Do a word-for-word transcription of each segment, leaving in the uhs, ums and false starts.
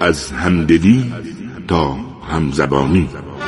از همدلی تا همزبانی.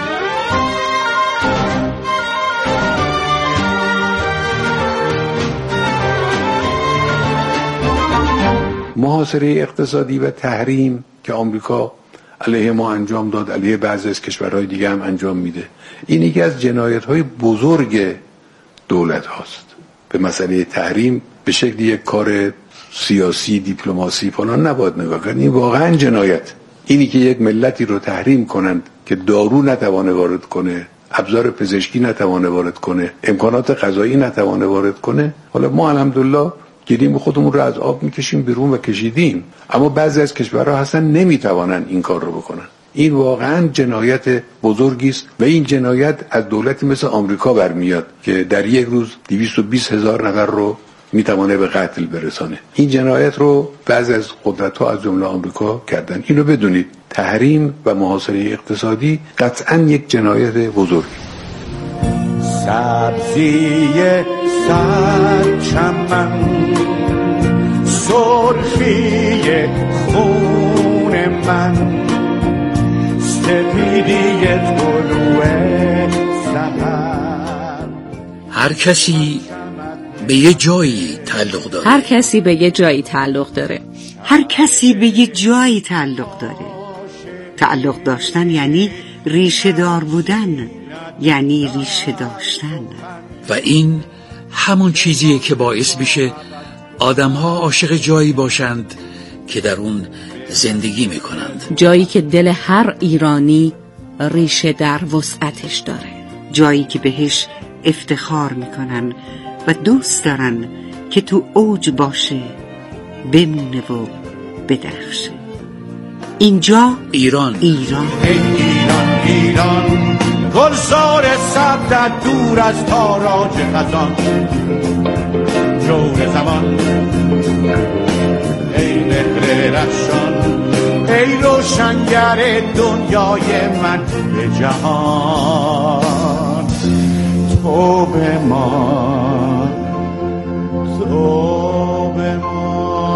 محاصره اقتصادی و تحریم که آمریکا علیه ما انجام داد، علیه بعضی از کشورهای دیگه هم انجام میده، این یکی از جنایت‌های بزرگ دولت هاست. به مسئله تحریم به شکل یک کار سیاسی، دیپلماسی فلان نباید نگاه کرد. این واقعا جنایت. اینی که یک ملتی رو تحریم کنند که دارو نتوانه وارد کنه، ابزار پزشکی نتوانه وارد کنه، امکانات غذایی نتوانه وارد کنه. حالا ما الحمدلله گلیم خودمون رو از آب میکشیم بیرون و کشیدیم، اما بعضی از کشورها هستن نمیتوانن این کار رو بکنن. این واقعا جنایت بزرگی است و این جنایت از دولتی مثل آمریکا برمیاد که در یک روز دویست و بیست هزار نفر رو میتوانه به قتل برسانه. این جنایت رو بعضی از قدرت‌ها از جمله آمریکا کردن. اینو بدونید، تحریم و محاصره اقتصادی قطعا یک جنایت بزرگ. سبزی سر چمن، سرخی خون من، سپیدی طلوع سحر. هر کسی به یه جایی تعلق داره. هر کسی به یه جایی تعلق داره. هر کسی به یه جایی تعلق داره. تعلق داشتن یعنی ریشه دار بودن، یعنی ریشه داشتن. و این همون چیزیه که باعث میشه آدم‌ها عاشق جایی باشند که در اون زندگی میکنند. جایی که دل هر ایرانی ریشه در وسعتش داره. جایی که بهش افتخار میکنن و دوست دارن که تو اوج باشه، بمونه و بدرخشه. اینجا ایران. ایران ایران ایران گلزار سبزت دور از تاراج خزان، جور زمان ای مهر رخشان، ای روشنگر دنیای من به جهان. تو به ما، تو به ما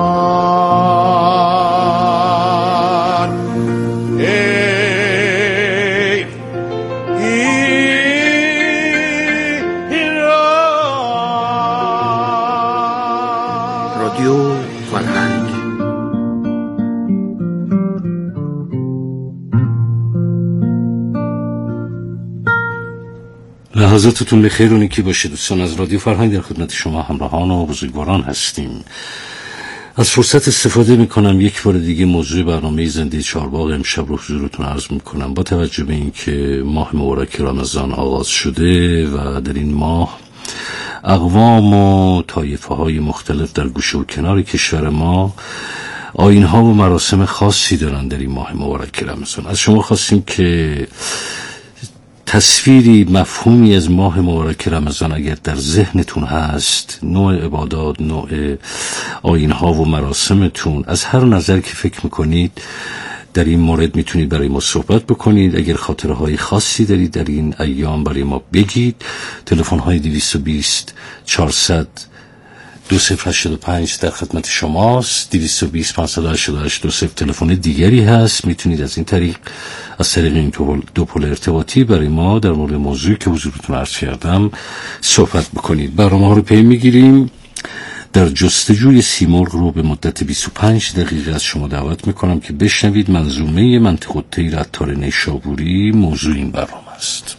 لحظاتتون بخیر و نیکی باشه دوستان. از رادیو فرهنگ در خدمت شما همراهان و بزرگواران هستیم. از فرصت استفاده میکنم یک بار دیگه موضوع برنامه زنده چهارباغ امشب رو حضورتون عرض میکنم. با توجه به اینکه ماه مبارک رمضان آغاز شده و در این ماه اقوام و طایفه های مختلف در گوشه و کنار کشور ما آیین‌ها و مراسم خاصی دارن در این ماه مبارک رمضان، از شما خواستیم که تصویری مفهومی از ماه مبارک رمضان اگر در ذهنتون هست، نوع عبادات، نوع آیین‌ها و مراسمتون، از هر نظر که فکر میکنید در این مورد میتونید برای ما صحبت بکنید. اگر خاطره های خاصی دارید در این ایام برای ما بگید. تلفن های دویست و بیست چهارصد دو صفر هشتاد و پنج در خدمت شماست. دویست و بیست پانصد و هشتاد و هشت دو صفر تلفن دیگری هست. میتونید از این طریق از طریق این دو پل ارتباطی برای ما در مورد موضوعی که حضورتون عرض کردم صحبت بکنید. برنامه ها رو پی میگیریم. در جستجوی سیمرغ رو به مدت بیست و پنج دقیقه از شما دعوت میکنم که بشنوید منظومه منطق الطیر عطار نیشابوری. موضوع این برنامه است.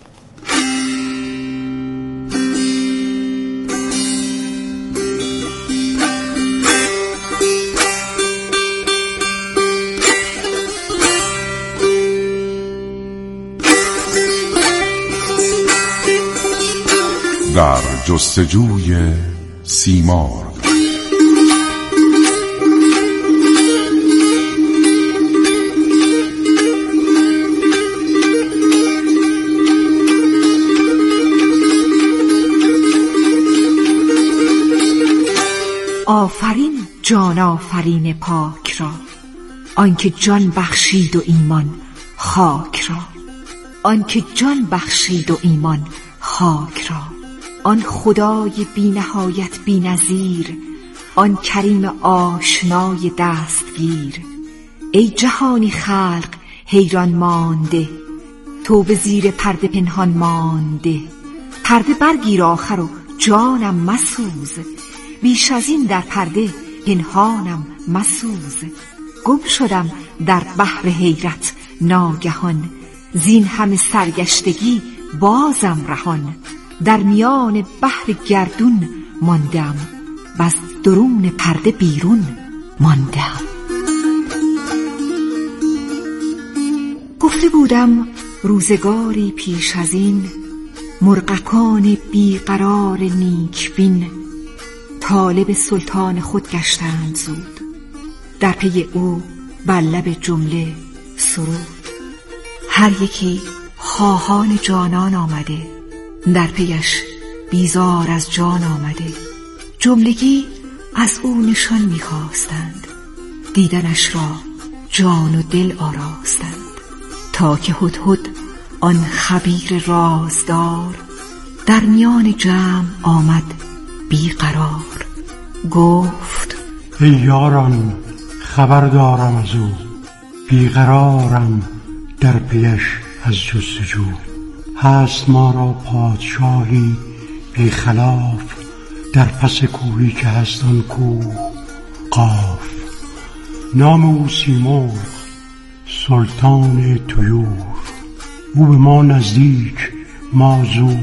در جستجوی سیمرغ. آفرین جان آفرین پاک را، آنکه جان بخشید و ایمان خاک را. آنکه جان بخشید و ایمان خاک را، آن خدای بی نهایت بی نظیر، آن کریم آشنای دستگیر. ای جهانی خلق حیران مانده، تو به زیر پرده پنهان مانده. پرده برگیر آخر و جانم مسوز، بیش از این در پرده پنهانم مسوز. گم شدم در بحر حیرت ناگهان، زین همه سرگشتگی بازم رهان. در میان بحر گردون ماندم، بس درون پرده بیرون ماندم. گفته بودم روزگاری پیش از این، مرغکان بیقرار نیکبین طالب سلطان خود گشتند زود. در پی او بر لب جمله سرود. هر یکی خواهان جانان آمده، در پیش بیزار از جان آمده. جملگی از او نشان می‌خواستند، دیدنش را جان و دل آراستند. تا که هدهد آن خبیر رازدار، در میان جمع آمد بیقرار. گفت ای یاران خبر دارم از او، بیقرارم در پیش از جستجو. هست ما را پادشاهی بی خلاف، در پس کوهی که هست آن کوه قاف. نام او سیمرغ سلطان طیور، او به ما نزدیک ما زو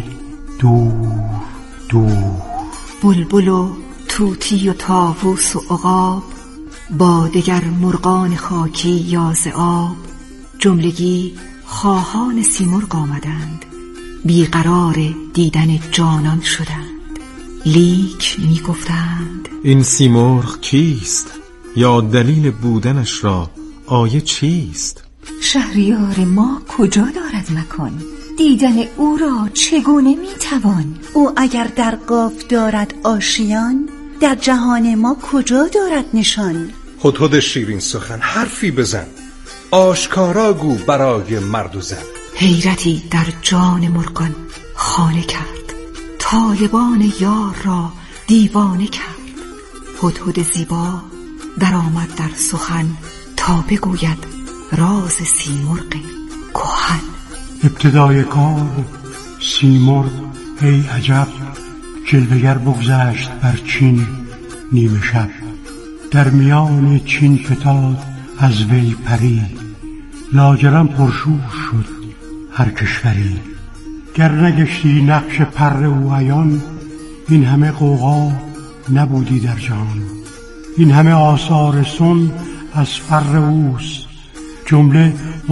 دور دور. بلبل و طوطی و طاووس و عقاب، با دگر مرغان خاکی یا ز آب. جملگی خواهان سیمرغ آمدند، بیقرار دیدن جانان شدند. لیک می گفتند این سیمرغ کیست؟ یا دلیل بودنش را آیه چیست؟ شهریار ما کجا دارد مکان؟ دیدن او را چگونه میتوان؟ او اگر در قاف دارد آشیان، در جهان ما کجا دارد نشان؟ هدهد شیرین سخن حرفی بزن، آشکارا گو برای مرد و زن. حیرتی در جان مرغان خانه کرد، طالبان یار را دیوانه کرد. هدهد زیبا در آمد در سخن، تا بگوید راز سیمرغ کهن. ابتدای کار سیمرغ ای عجب، جلوگر بگذشت بر چین نیمه شب. در میان چین فتاد از وی پری، لاجرم پرشور شد هر کشوری. گر نگشتی نقش پر او عیان، این همه غوغا نبودی در جهان. این همه آثار سن از فر اوست، جمله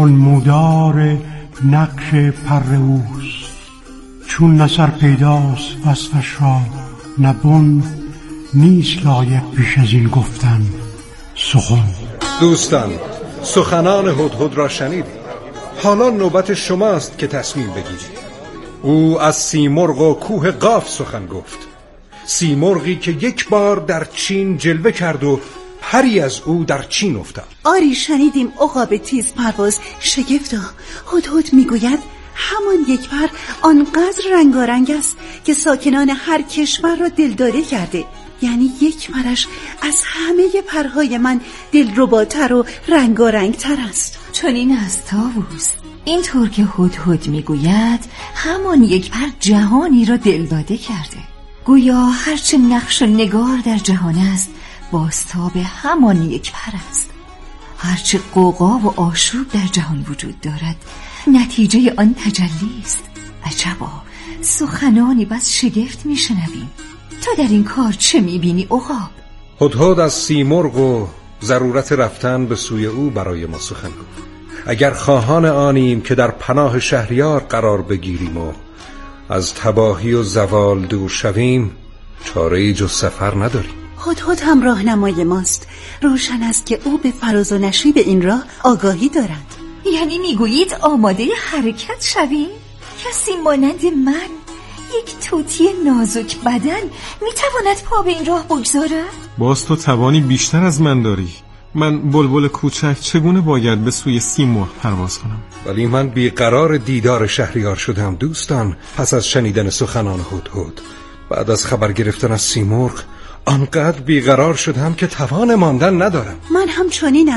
انمودار نقش پر اوست. چون نه سر پیداست وصفش را نه بن، نیست لایق پیش از این گفتن سخن. دوستان، سخنان هدهد را شنیدید، حالا نوبت شماست که تصمیم بگیرید. او از سیمرغ و کوه قاف سخن گفت، سیمرغی که یک بار در چین جلوه کرد و پری از او در چین افتاد. آری شنیدیم عقاب تیز پرواز شگفتا. هدهد میگوید همان یک پر آنقدر رنگارنگ است که ساکنان هر کشور را دلداده کرده. یعنی یک پرش از همه پرهای من دلرباتر و رنگارنگتر است. چنین است طاووس. اینطور که هدهد میگوید همان یک پر جهانی را دلداده کرده. گویا هرچه نقش و نگار در جهان است، بازتاب همان یک پر است. هرچه قوقا و آشوب در جهان وجود دارد، نتیجه آن تجلی است. عجبا، سخنانی بس شگفت میشنویم. تو در این کار چه میبینی عقاب؟ هدهد از سیمرغ و ضرورت رفتن به سوی او برای ما سخن گفت. اگر خواهان آنیم که در پناه شهریار قرار بگیریم و از تباهی و زوال دور شویم، چاره‌ای جز سفر نداریم. هدهد هم راهنمای ماست. روشن است که او به فراز و نشیب این راه آگاهی دارد. یعنی میگویید آماده حرکت شویم؟ کسی مانند من، یک طوطی نازک بدن، میتواند پا به این راه بگذارد؟ باز تو توانی بیشتر از من داری. من بلبل کوچک چگونه باید به سوی سیمرغ پرواز کنم؟ ولی من بیقرار دیدار شهریار شدم دوستان. پس از شنیدن سخنان هدهد، بعد از خبر گرفتن از سیمرغ، آنقدر بیقرار شدم که توان ماندن ندارم. من هم چنینم.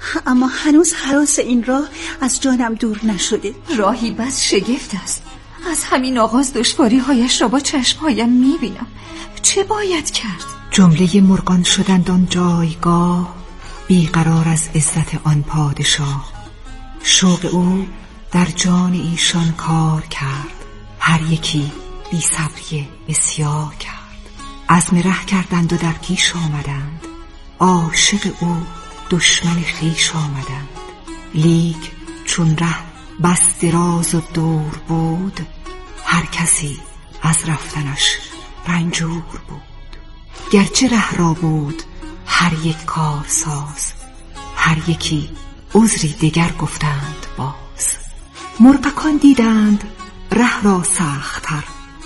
اما هنوز هراس این راه از جانم دور نشده. راهی بس شگفت است. از همین آغاز دشواری هایش را با چشمهایم میبینم. چه باید کرد؟ جمله مرغان شدند آن جایگاه، بیقرار از عزت آن پادشاه. شوق او در جان ایشان کار کرد، هر یکی بی صبری بسیار کرد. عزم ره کردند و در پیش آمدند، عاشق او دشمن خویش آمدند. لیک چون ره بس دراز و دور بود، هر کسی از رفتنش رنجور بود. گرچه ره را بود هر یک کار ساز، هر یکی عذری دگر گفتند باز. مرغکان دیدند ره را سخت‌تر،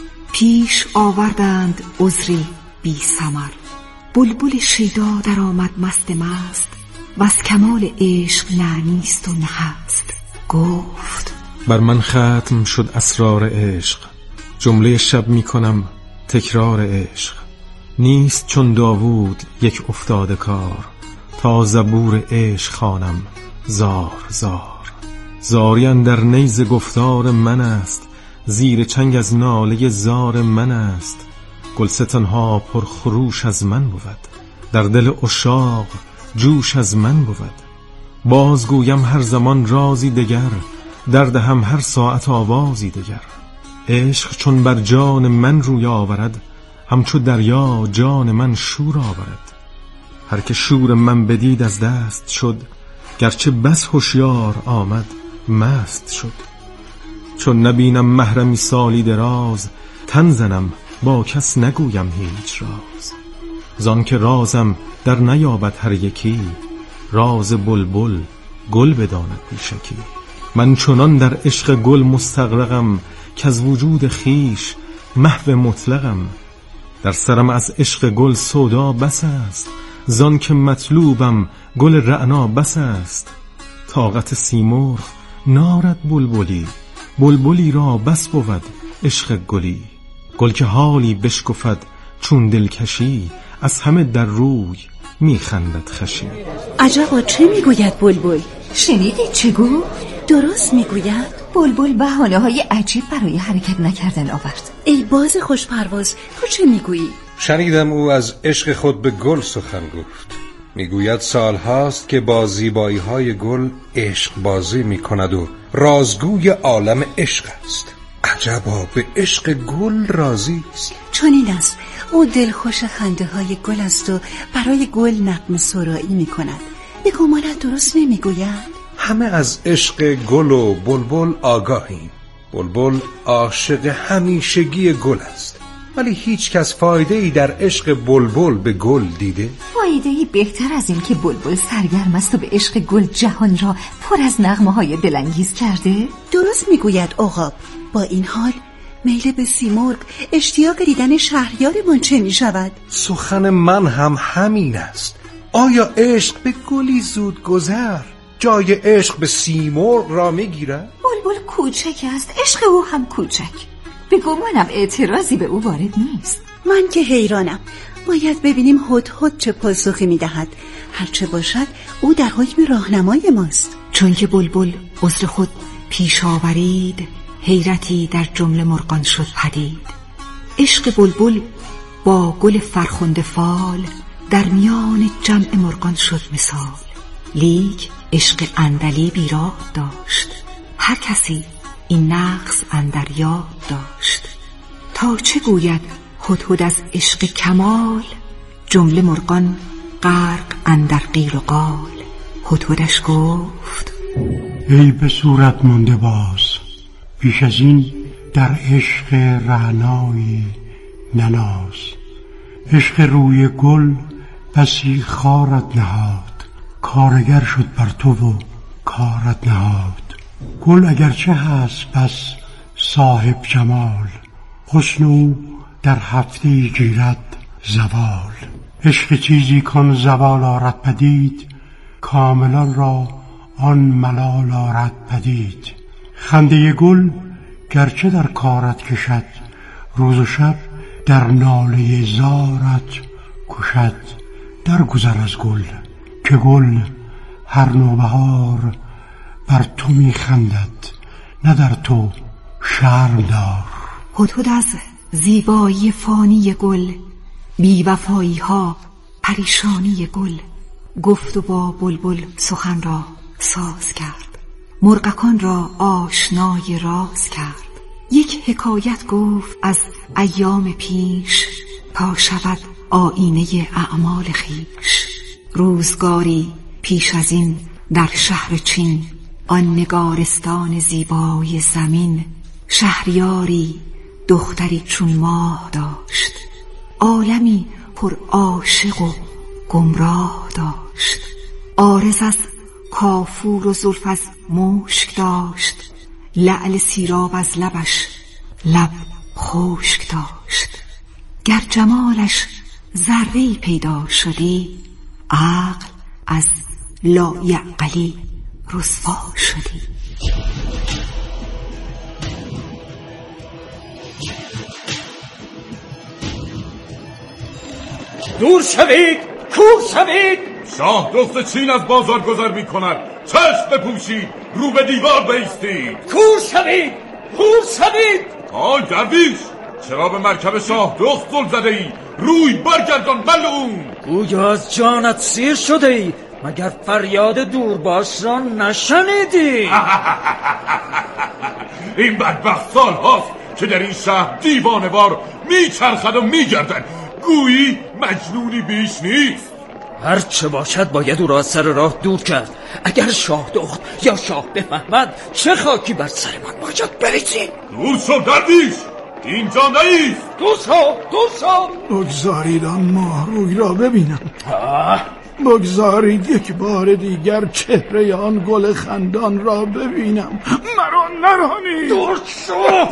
پیش آوردند عذری بی ثمر. بلبل شیدا در آمد مست مست، وز کمال عشق نه نیست و نه هست. گفت بر من ختم شد اسرار عشق، جمله شب می کنم تکرار عشق. نیست چون داوود یک افتاده کار، تا زبور عشق خوانم زار زار. زاری اندر نیز گفتار من است، زیر چنگ از ناله زار من است. گلستانها پر خروش از من بود، در دل عشاق جوش از من بود. بازگویم هر زمان رازی دگر، درد هم هر ساعت آوازی دگر. عشق چون بر جان من روی آورد، همچو دریا جان من شور آورد. هر که شور من بدید از دست شد، گرچه بس هوشیار آمد مست شد. چون نبینم محرمی سالی دراز، تن زنم با کس نگویم هیچ راز. زان که رازم در نیابد هر یکی، راز بلبل گل بداند بیشکی. من چنان در عشق گل مستغرقم، که از وجود خیش محو مطلقم. در سرم از عشق گل سودا بس است، زان که مطلوبم گل رعنا بس است. طاقت سیمرغ نارد بلبلی، بلبلی را بس بود عشق گلی. گل که حالی بشکفد چون دلکشی، از همه در روی میخندد خشی. عجبا چه میگوید بلبل؟ شنیدید چه گفت؟ درست میگوید. بلبل بهانه های عجیب برای حرکت نکردن آورد. ای باز خوش پرواز، تو چه میگویی؟ شنیدم او از عشق خود به گل سخن گفت. میگوید سال هاست که با زیبایی های گل عشق بازی میکند و رازگوی عالم عشق است. عجبا به عشق گل راضی است. چون این است، او دلخوش خنده های گل است و برای گل نغمه سرایی میکند. به گمانت درست نمیگوید؟ همه از عشق گل و بلبل آگاهیم. بلبل عاشق همیشگی گل است، ولی هیچ کس فایده ای در عشق بلبل به گل دیده؟ فایده ای بهتر از این که بلبل سرگرم است و به عشق گل جهان را پر از نغمه های دلانگیز کرده؟ درست میگوید عقاب. با این حال میل به سیمرغ اشتیاق دیدن شهریارمان چه میشود؟ سخن من هم همین است. آیا عشق به گلی زود گذر جای عشق به سیمرغ را میگیرد؟ بلبل کوچک است، عشق او هم کوچک. به گمانم اعتراضی به او وارد نیست. من که حیرانم. باید ببینیم هدهد چه پاسخی میدهد. هرچه باشد او در حکم راهنمای ماست. چون که بلبل عذر خود پیش آورید، حیرتی در جمله مرغان شد پدید. عشق بلبل با گل فرخنده فال، در میان جمع مرغان شد مثال. لیک عشق عندلیبی را داشت، هر کسی این نقص اندر یاد داشت. تا چه گوید هدهد از عشق کمال، جمله مرغان غرق اندر قیل و قال. هدهدش گفت ای به صورت مانده باز، پیش از این در عشق رعنایی نناز. عشق روی گل بسی خارت نهاد، کارگر شد بر تو و کارت نهاد. گل اگرچه هست پس صاحب جمال، حسن او در هفته گیرد زوال. عشق چیزی کن زوال آرد پدید، کاملان را آن ملال آرد پدید. خنده گل گرچه در کارت کشد، روز و شب در ناله زارت کشد. در گذر از گل که گل هر نوبهار بر تو میخندد، نه در تو شرم دار. هدهد از زیبایی فانی گل، بی وفایی ها پریشانی گل، گفت و با بلبل سخن را ساز کرد، مرغکان را آشنای راز کرد. یک حکایت گفت از ایام پیش، تا شود آینه اعمال خویش. روزگاری پیش از این در شهر چین، آن نگارستان زیبای زمین، شهریاری دختری چون ماه داشت، عالمی پر عاشق و گمراه داشت. عارض از کافور و زلف از مشک داشت، لعل سیراب از لبش لب خشک داشت. گر جمالش ذره‌ای پیدا شدی، عقل از لایعقلی رسوا شدی. دور شوید، کور شوید. شاه دست چین از بازار گذر می کند. چشم بپوشید، رو به دیوار بایستید. کور شوید، کور شوید. آی درویش، چرا به مرکب شاه دست زل زده ای؟ روی برگردان ملعون. گویا از جانت سیر شده ای، مگر فریاد دورباش را نشنیدی؟ این بدبخت سال هاست که در این شهر دیوانوار میچرخد و میگردد، گویی مجنونی بیش نیست. هر چه باشد باید او را از سر راه دور کرد. اگر شاه دخت یا شاه بفهمد، چه خاکی بر سر من باید بریزی. دور شو درویش، اینجا نیست. دور شو، دور شو. بگذارید آن ماه روی را ببینم. بگذارید یک بار دیگر چهره آن گل خندان را ببینم. مرا نرانید. دور شو.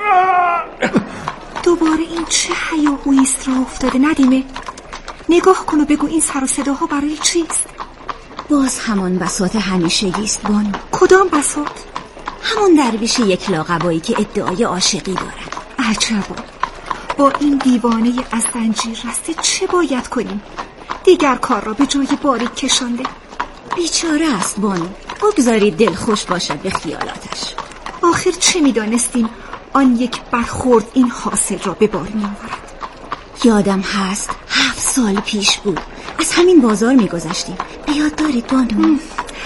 دوباره این چه هیاهوییست را افتاده ندیمه؟ نگاه کن و بگو این سر و صداها برای چیست؟ باز همان بساط همیشگیست بانو. کدام بساط؟ همون درویش یک لاقبایی که ادعای عاشقی دارد. عجبا، با این دیوانه از زنجیر رسته چه باید کنیم؟ دیگر کار را به جای باریک کشانده. بیچاره است بانو، بگذارید دل خوش باشد به خیالاتش. آخر چه میدانستیم آن یک برخورد این حاصل را به بار می‌آورد؟ یادم هست هفت سال پیش بود، از همین بازار میگذشتیم. به یاد دارید بانو؟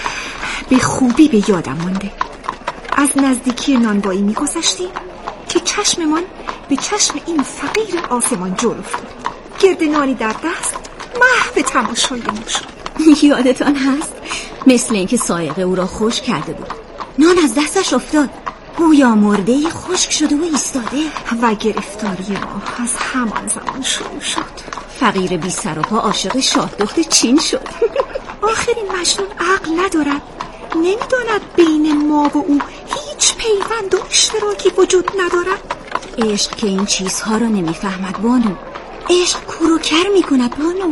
به خوبی به یادم مانده. از نزدیکی نانوایی میگذشتیم که چشممان به چشم این فقیر آسمان جل افتاد. گرد نانی در دست محو تماشای ما شد. یادتان هست؟ مثل اینکه سایقه او را خشک کرده بود. نان از دستش افتاد، گویا مرده خشک شده و ایستاده. و گرفتاری ما از همان زمان شروع شد. فقیر بی سر و پا عاشق شاه دخت چین شد. آخر این مجنون عقل ندارد؟ نمیداند بین ما و او هیچ پیوند و اشتراکی وجود ندارد؟ عشق که این چیزها را نمیفهمد بانو. عشق کور و کر میکند بانو.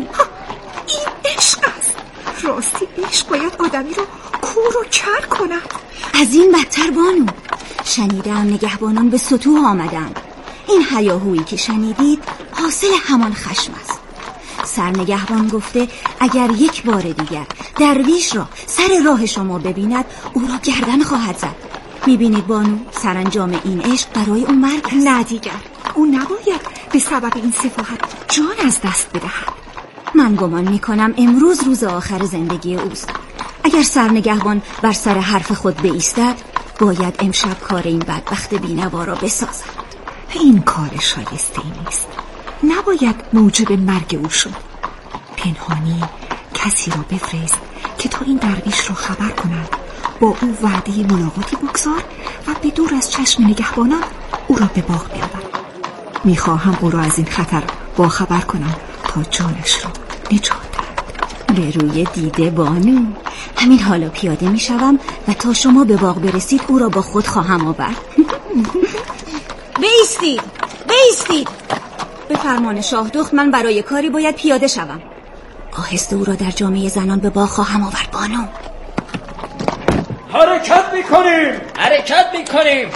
این عشق است. راستی عشق باید آدمی رو کور و کر کند. از این بدتر بانو. شنیدم نگهبانان به سطوح آمدند. این هیاهویی که شنیدید حاصل همان خشم است. سرنگهبان گفته اگر یک بار دیگر درویش را سر راه شما ببیند، او را گردن خواهد زد. میبینید بانو، سرانجام این عشق برای اون مرگ است. نه دیگر، او نباید به سبب این سفاهت جان از دست بدهد. من گمان میکنم امروز روز آخر زندگی اوست. اگر سرنگهبان بر سر حرف خود بایستد، باید امشب کار این بدبخت بینوا را بسازد. این کار شایسته ای نیست. نباید موجب مرگ او شد. پنهانی کسی را بفرست که تا این درویش را خبر کند، با او وعده ملاقاتی بگذار و به دور از چشم نگهبانان او را به باغ بیاور. میخواهم او را از این خطر با خبر کنم تا جانش را نجات دهد. به روی دیده بانو. همین حالا پیاده میشوم و تا شما به باغ برسید او را با خود خواهم آورد. بایستید، بایستید. به فرمان شاه دخت من برای کاری باید پیاده شوم. آهسته او را در جامعه زنان به باغ خواهم آورد بانو. حرکت میکنیم، حرکت میکنیم.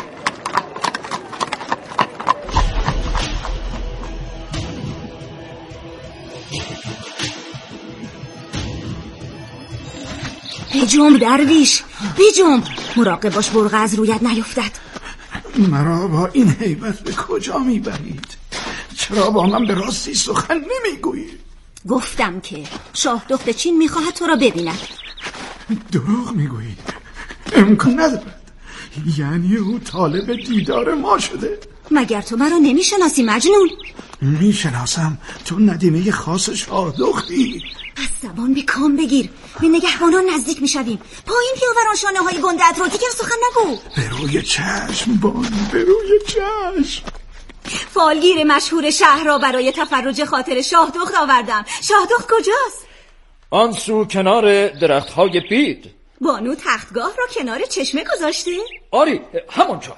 بجنب درویش، بجنب. مراقب باش برقه از رویت نیفتد. مرا با این هیبت به کجا میبرید؟ چرا با من به راستی سخن نمیگویید؟ گفتم که شاه دخت چین میخواهد تو را ببیند. دروغ میگویید، امکان ندارد. یعنی او طالب دیدار ما شده؟ مگر تو مرا نمیشناسی مجنون؟ میشناسم، تو ندیمه خاص شاه دختی. از زبان به کام بگیر، به نگهبانان نزدیک میشویم. پایین پیاوران شانه های گنده‌ات رو، دیگر سخن نگو. به روی چشم بانو، به روی چشم. فالگیر مشهور شهر را برای تفرج خاطر شاه دخت آوردم. شاه دخت کجاست؟ آن سو کنار درخت های بید. بانو تختگاه را کنار چشمه گذاشته؟ آری، همونجا.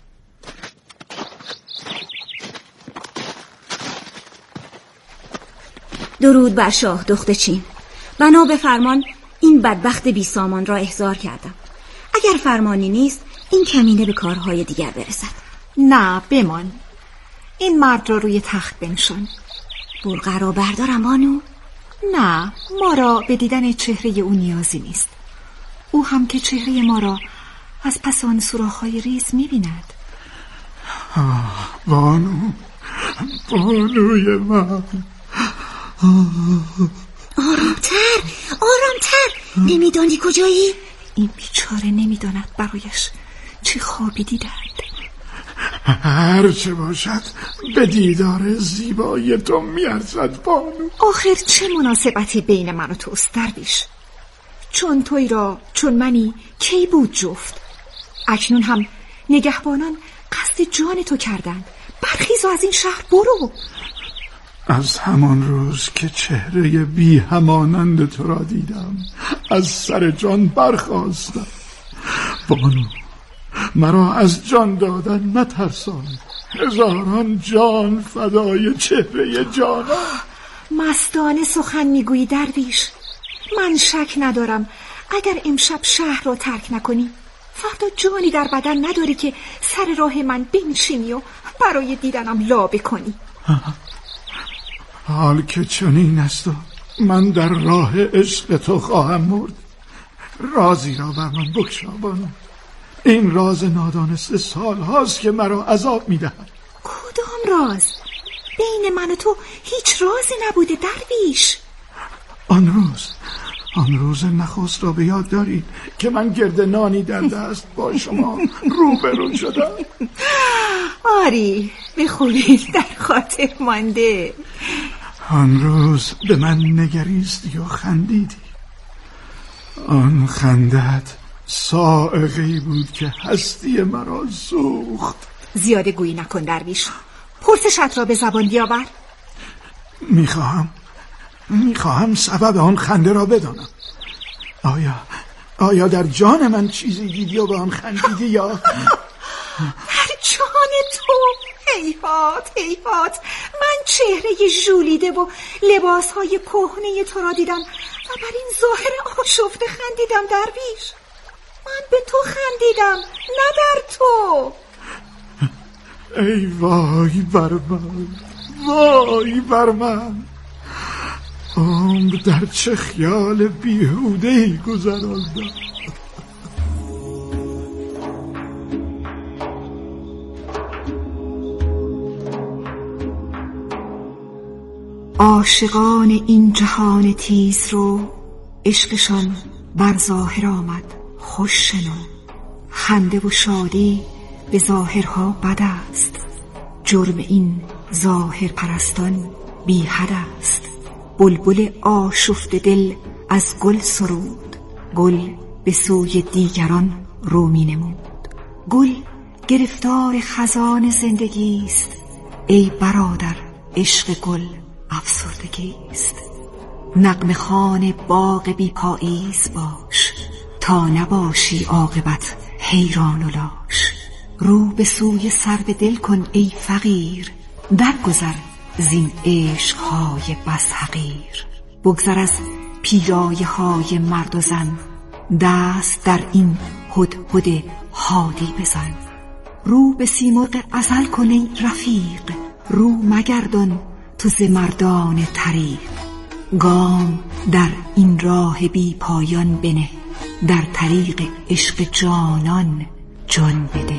درود بر شاه دخت چین. بنا به فرمان این بدبخت بی سامان را احضار کردم. اگر فرمانی نیست این کمینه به کارهای دیگر برسد. نه بمان، این مرد را روی تخت بنشان. برقه را بردارم بانو؟ نه، ما را به دیدن چهره او نیازی نیست. او هم که چهره ما را از پس آن سوراخ‌های ریز می‌بیند. آه بانو، بانوی من. آرامتر، آرامتر. نمیدانی کجایی؟ این بیچاره نمیداند برایش چه خوابی دیدند. هر چه باشد به دیدار زیبایی تو میارزد بانو. آخر چه مناسبتی بین من و توست درویش؟ چون توی را چون منی کی بود جفت؟ اکنون هم نگهبانان قصد جان تو کردند. برخیز و از این شهر برو. از همان روز که چهره بی همانند تو را دیدم از سر جان برخاستم. بانو، مرا از جان دادن نترسان. هزاران جان فدای چهره جانا. مستانه سخن میگویی درویش. من شک ندارم اگر امشب شهر را ترک نکنی فردا جانی در بدن نداری که سر راه من بنشینی و برای دیدنم لابه کنی. حال که چنین است و من در راه عشق تو خواهم مرد. رازی را بر من بگشا بانو. این راز نادانسته سال هاست که مرا عذاب میدهد. کدام راز؟ بین من و تو هیچ رازی نبوده درویش. آن روز آن روز نخست را به یاد داری که من گرد نانی در دست با شما روبرو شدم؟ آری، به خوبی در خاطر مانده. آن روز به من نگریستی و خندیدی. آن خندت صاعقه‌ای بود که هستی مرا سوخت. زیاده گویی نکن درویش. پرسشت را به زبان بیاور. میخواهم میخواهم سبب آن خنده را بدانم. آیا آیا در جان من چیزی دیدی و به آن خندیدی یا در جان تو؟ هیهات هیهات، من چهره ژولیده و لباسهای کهنه تو را دیدم و بر این ظاهر آشفته خندیدم درویش. من به تو خندیدم نه در تو. ای وای بر من، وای بر من. عمر در چه خیال بیهوده‌ای گذراندم. عاشقان این جهان تیز رو عشقشان بر ظاهر آمد خوش شنو. خنده و شادی به ظاهرها بد است، جرم این ظاهر پرستان بی حد است. بلبل آشفته دل از گل سرود، گل به سوی دیگران رو می نمود. گل گرفتار خزان زندگی است، ای برادر عشق گل افسردگی است. نغمه خوان باغ بی پاییز باش، تا نباشی عاقبت حیران و لاش. رو به سوی سرو دل کن ای فقیر، درگذر زین عشقهای بس حقیر. بگذر از پیرایه های مرد و زن، دست در این هدهد هادی بزن. رو به سیمرغ ازل کن ای رفیق، رو مگردان تو ز مردان طریق. گام در این راه بی پایان بنه، در طریق عشق جانان جان بده.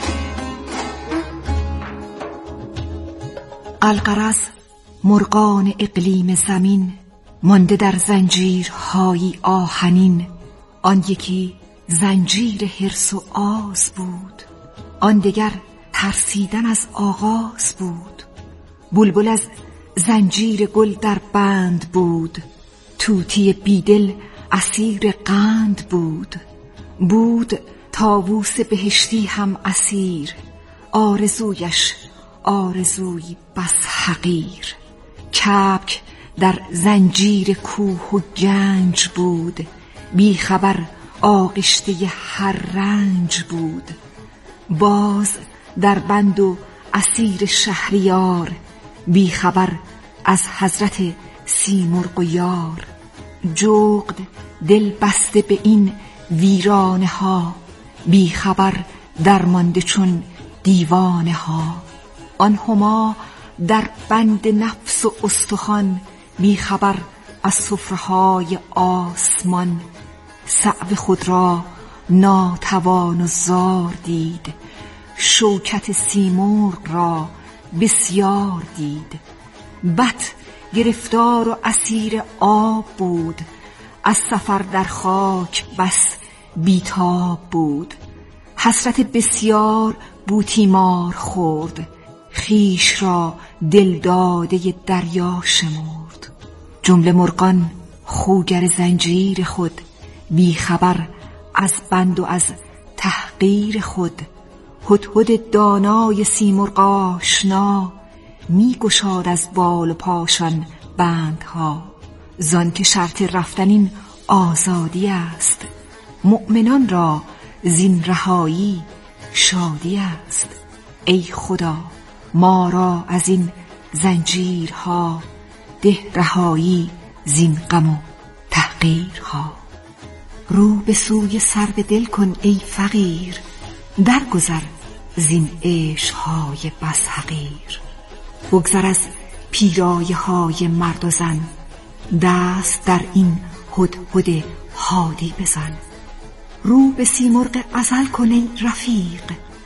الغرض مرغان اقلیم زمین مانده در زنجیرهای آهنین. آن یکی زنجیر حرص و آز بود، آن دگر ترسیدن از آغاز بود. بلبل از زنجیر گل در بند بود، طوطی بیدل اسیر قند بود. بود طاووس بهشتی هم اسیر، آرزویش آرزوی بس حقیر. کبک در زنجیر کوه و گنج بود، بی خبر آغشته هر رنج بود. باز در بند و اسیر شهریار، بی خبر از حضرت سیمرغ و یار. جغد دل بسته به این ویرانه ها، بی خبر درمانده چون دیوانه ها. آن هما در بند نفس و استخوان، بی خبر از سفره‌های آسمان. صعب خود را ناتوان و زار دید، شوکت سیمرغ را بسیار دید. بط گرفتار و اسیر آب بود، از سفر در خاک بس بیتاب بود. حسرت بسیار بوتیمار خورد، خیش را دل داده دریا شمرد. جمله مرغان خوگر زنجیر خود، بی خبر از بند و از تحقیر خود. هدهد دانای سیمرغ آشنا، می گشاد از بال و پاشان بندها. زان که شرط رفتن این آزادی است، مؤمنان را زین رهایی شادی است. ای خدا ما را از این زنجیرها، ده رهایی زین غم و تحقیرها. رو به سوی سر به دل کن ای فقیر، درگذر زین عشقهای بس حقیر. بگذر از پیرایه های مرد و زن، دست در این هدهد هادی بزن. رو به سیمرغ ازل کن ای رفیق،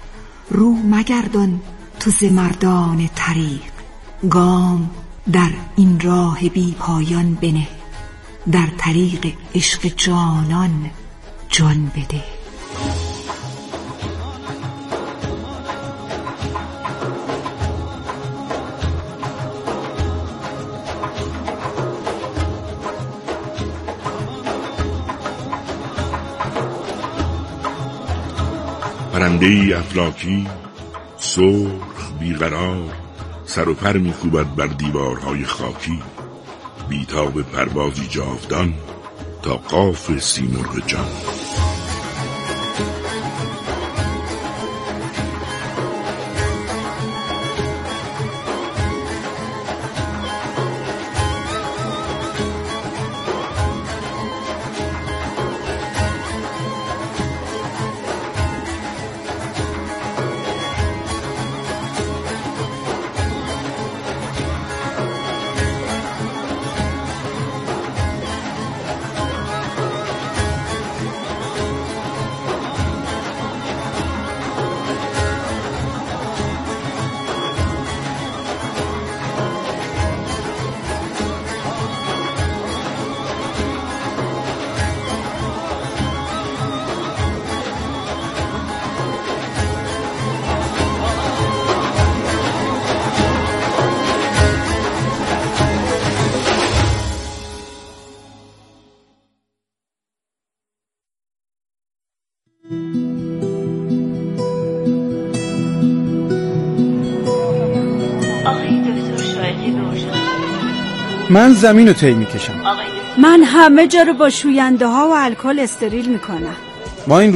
رو مگردان تو ز مردان طریق. گام در این راه بی پایان بنه، در طریق عشق جانان جان بده. پرنده‌ای افلاکی سرخ بیقرار، سر و پر می‌کوبد بر دیوارهای خاکی. بیتاب پروازی جاودان تا قاف سیمرغ جان. من زمین رو طی میکشم. من همه جا رو با شوینده ها و الکل استریل میکنم. ما این